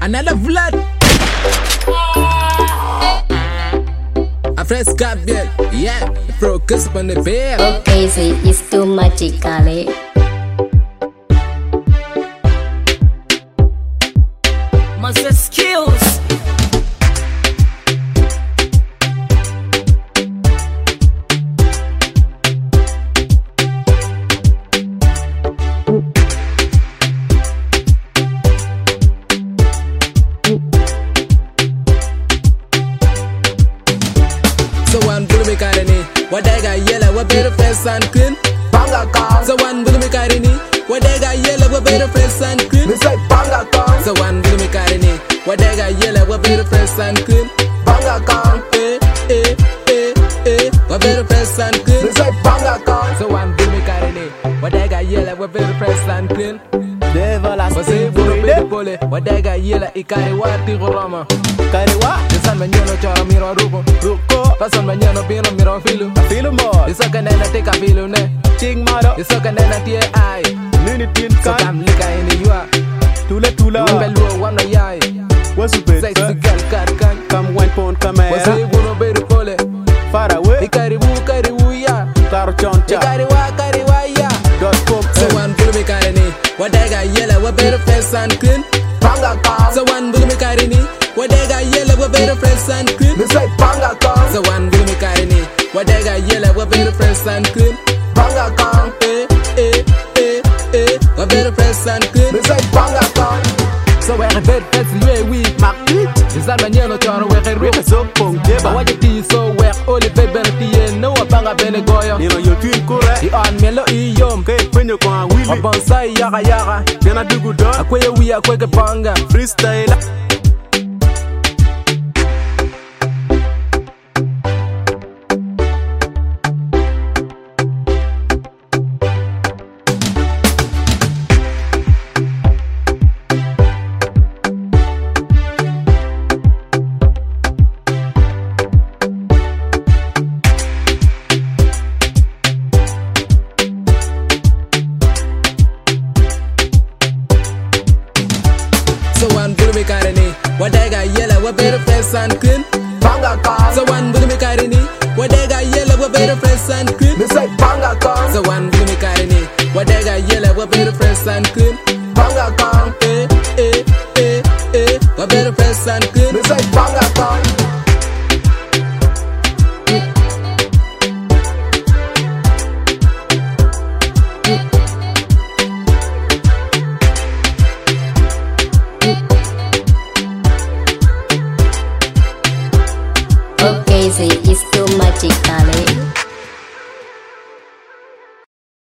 Another blood. A fresh Gabriel, yeah, focus on the bear. Okay, so it's too magically. Master skills. So one will make irony. What they got yellow, what better face and clean. Banga kong, So one will make irony. What they got yellow, what better face and clean. me say banga kong, So one will make irony. What they got yellow, what better face and clean. banga kong, What better face and clean. me say banga kong. So one will make irony. What they got yellow, what better face and clean. Everlasting Você vura bem pole, what they got yellow, e carry what the roma. Kariwa, Desan manyono chora miro rupo. Ruko, Pasan manyono pino miro filu. Filo More, Isa kanena take a filu ne. Ching Mado, Isa kanena tie ai. Nini Tin So Kan, kam lika ini yua. Tula, Mbelu wano yai. what's up, Sexy girl kat kan. Come one pound, come Você here, vura bem pole. far away, E karibu ya. Taro E Choncha, kariwa ya. .com, So one will make irony. What they got yellow, what better face and clean. Banga kong, So one will make irony. What they got yellow, what better face and clean. me say banga kong, So one will make irony. What they got yellow, what better face and clean. banga kong, What better face and clean. me say banga kong. So where bed face you we Makit, Is that man yano choro where Rika Zopong, Jeba, What you tea so where only baby tea no banga bene goyo. Nino Yotin Kura, The on melo i yom. Kay Penyo Kwa Willy, Bonsai yaga. Jana Dugu Don, Akwe we akwe banga. Freestyle, So one will make irony. What they got yellow, what better face and clean. Banga kong, So one will make irony. What they got yellow, what better face and clean. me say banga kong, So one will make irony. What they got yellow, what better face and clean. banga kong, What better face and clean. me say banga kong. Okay, so it's too magically.